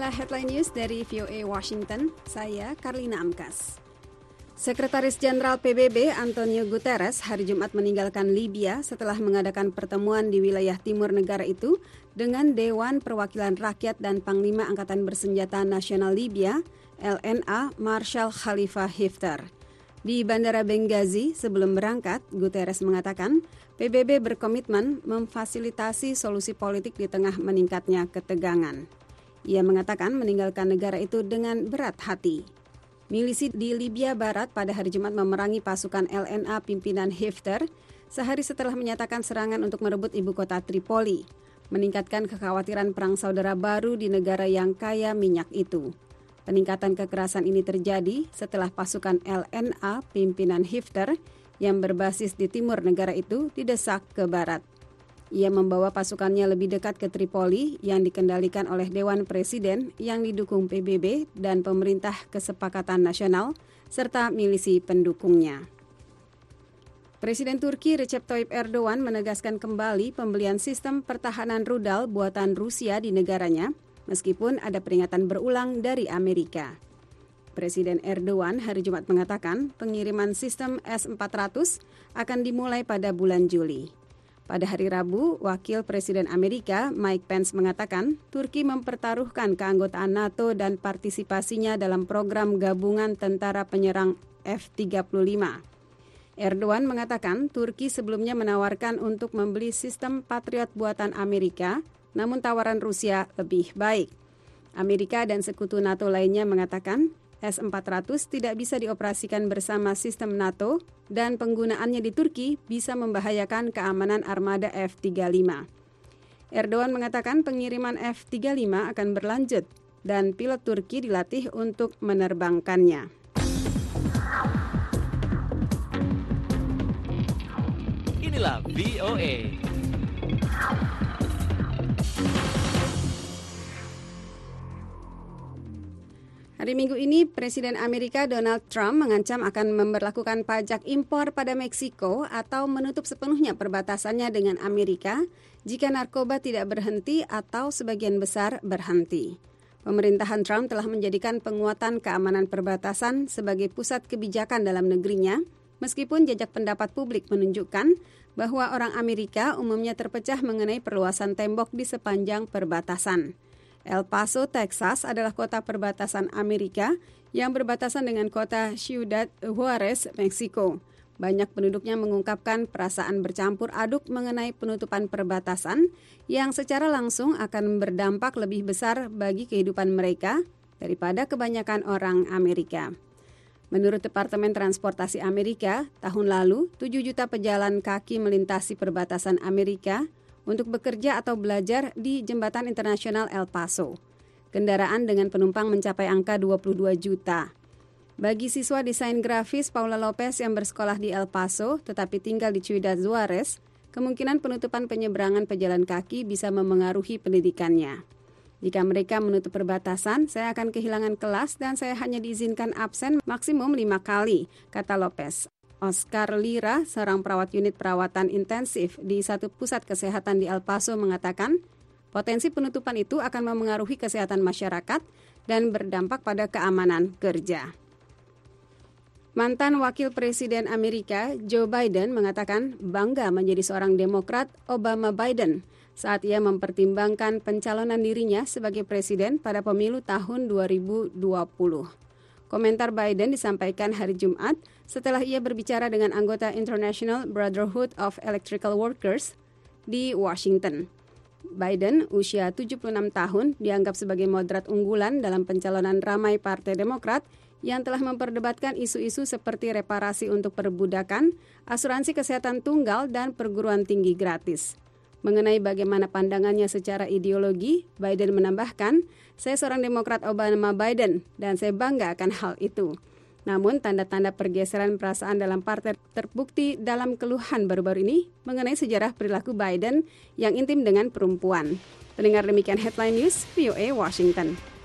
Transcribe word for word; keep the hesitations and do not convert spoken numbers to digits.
Inilah headline news dari V O A Washington, saya Karlina Amkas. Sekretaris Jenderal P B B Antonio Guterres hari Jumat meninggalkan Libya setelah mengadakan pertemuan di wilayah timur negara itu dengan Dewan Perwakilan Rakyat dan Panglima Angkatan Bersenjata Nasional Libya, L N A, Marshal Khalifa Hifter. Di Bandara Benghazi sebelum berangkat, Guterres mengatakan P B B berkomitmen memfasilitasi solusi politik di tengah meningkatnya ketegangan. Ia mengatakan meninggalkan negara itu dengan berat hati. Milisi di Libya Barat pada hari Jumat memerangi pasukan L N A pimpinan Hifter sehari setelah menyatakan serangan untuk merebut ibu kota Tripoli, meningkatkan kekhawatiran perang saudara baru di negara yang kaya minyak itu. Peningkatan kekerasan ini terjadi setelah pasukan L N A pimpinan Hifter yang berbasis di timur negara itu didesak ke barat. Ia membawa pasukannya lebih dekat ke Tripoli yang dikendalikan oleh Dewan Presiden yang didukung P B B dan Pemerintah Kesepakatan Nasional serta milisi pendukungnya. Presiden Turki Recep Tayyip Erdogan menegaskan kembali pembelian sistem pertahanan rudal buatan Rusia di negaranya meskipun ada peringatan berulang dari Amerika. Presiden Erdogan hari Jumat mengatakan pengiriman sistem S empat ratus akan dimulai pada bulan Juli. Pada hari Rabu, Wakil Presiden Amerika Mike Pence mengatakan Turki mempertaruhkan keanggotaan NATO dan partisipasinya dalam program gabungan tentara penyerang F tiga puluh lima. Erdogan mengatakan Turki sebelumnya menawarkan untuk membeli sistem Patriot buatan Amerika, namun tawaran Rusia lebih baik. Amerika dan sekutu NATO lainnya mengatakan S empat ratus tidak bisa dioperasikan bersama sistem NATO dan penggunaannya di Turki bisa membahayakan keamanan armada F tiga puluh lima. Erdogan mengatakan pengiriman F tiga puluh lima akan berlanjut dan pilot Turki dilatih untuk menerbangkannya. Inilah V O A. Hari Minggu ini, Presiden Amerika Donald Trump mengancam akan memberlakukan pajak impor pada Meksiko atau menutup sepenuhnya perbatasannya dengan Amerika jika narkoba tidak berhenti atau sebagian besar berhenti. Pemerintahan Trump telah menjadikan penguatan keamanan perbatasan sebagai pusat kebijakan dalam negerinya, meskipun jajak pendapat publik menunjukkan bahwa orang Amerika umumnya terpecah mengenai perluasan tembok di sepanjang perbatasan. El Paso, Texas adalah kota perbatasan Amerika yang berbatasan dengan kota Ciudad Juarez, Meksiko. Banyak penduduknya mengungkapkan perasaan bercampur aduk mengenai penutupan perbatasan yang secara langsung akan berdampak lebih besar bagi kehidupan mereka daripada kebanyakan orang Amerika. Menurut Departemen Transportasi Amerika, tahun lalu tujuh juta pejalan kaki melintasi perbatasan Amerika untuk bekerja atau belajar di Jembatan Internasional El Paso. Kendaraan dengan penumpang mencapai angka dua puluh dua juta. Bagi siswa desain grafis Paula Lopez yang bersekolah di El Paso tetapi tinggal di Ciudad Juarez, kemungkinan penutupan penyeberangan pejalan kaki bisa memengaruhi pendidikannya. Jika mereka menutup perbatasan, saya akan kehilangan kelas dan saya hanya diizinkan absen maksimum lima kali, kata Lopez. Oscar Lira, seorang perawat unit perawatan intensif di satu pusat kesehatan di El Paso mengatakan, potensi penutupan itu akan memengaruhi kesehatan masyarakat dan berdampak pada keamanan kerja. Mantan Wakil Presiden Amerika Joe Biden mengatakan bangga menjadi seorang Demokrat Obama Biden saat ia mempertimbangkan pencalonan dirinya sebagai presiden pada pemilu tahun dua ribu dua puluh. Komentar Biden disampaikan hari Jumat setelah ia berbicara dengan anggota International Brotherhood of Electrical Workers di Washington. Biden, usia tujuh puluh enam tahun, dianggap sebagai moderat unggulan dalam pencalonan ramai Partai Demokrat yang telah memperdebatkan isu-isu seperti reparasi untuk perbudakan, asuransi kesehatan tunggal, dan perguruan tinggi gratis. Mengenai bagaimana pandangannya secara ideologi, Biden menambahkan, saya seorang Demokrat Obama Biden dan saya bangga akan hal itu. Namun tanda-tanda pergeseran perasaan dalam partai terbukti dalam keluhan baru-baru ini mengenai sejarah perilaku Biden yang intim dengan perempuan. Pendengar demikian headline news V O A Washington.